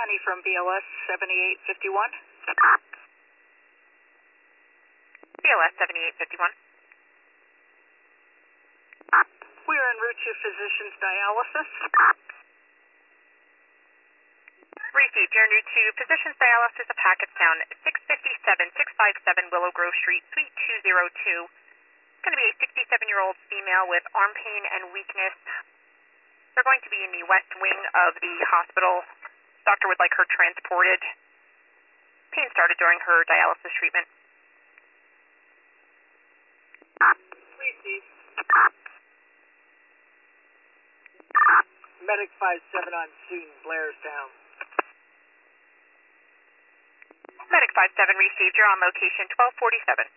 Connie from BLS 7851. BLS 7851. We are en route to physician's dialysis. Received. You're new to Physicians Dialysis of Hackettstown, 657 Willow Grove Street, Suite 202. It's going to be a 67-year-old female with arm pain and weakness. They're going to be in the west wing of the hospital. Doctor would like her transported. Pain started during her dialysis treatment. Received. Medic 57 on scene, Blairstown. Medic 57 received. You're on location 1247.